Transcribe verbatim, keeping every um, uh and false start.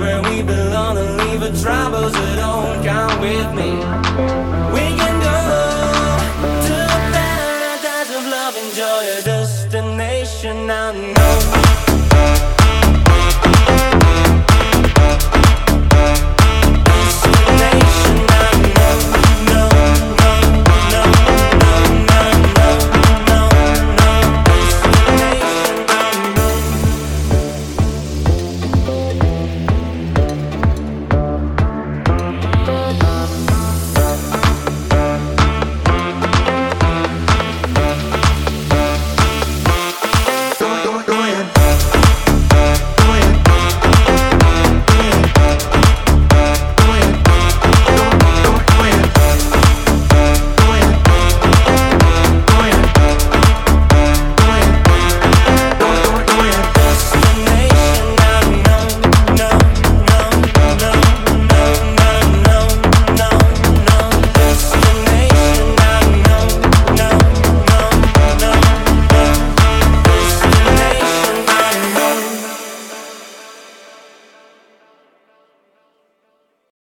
where we belong and leave our troubles that don't count with me. We can go to a paradise of love, enjoy a destination I know.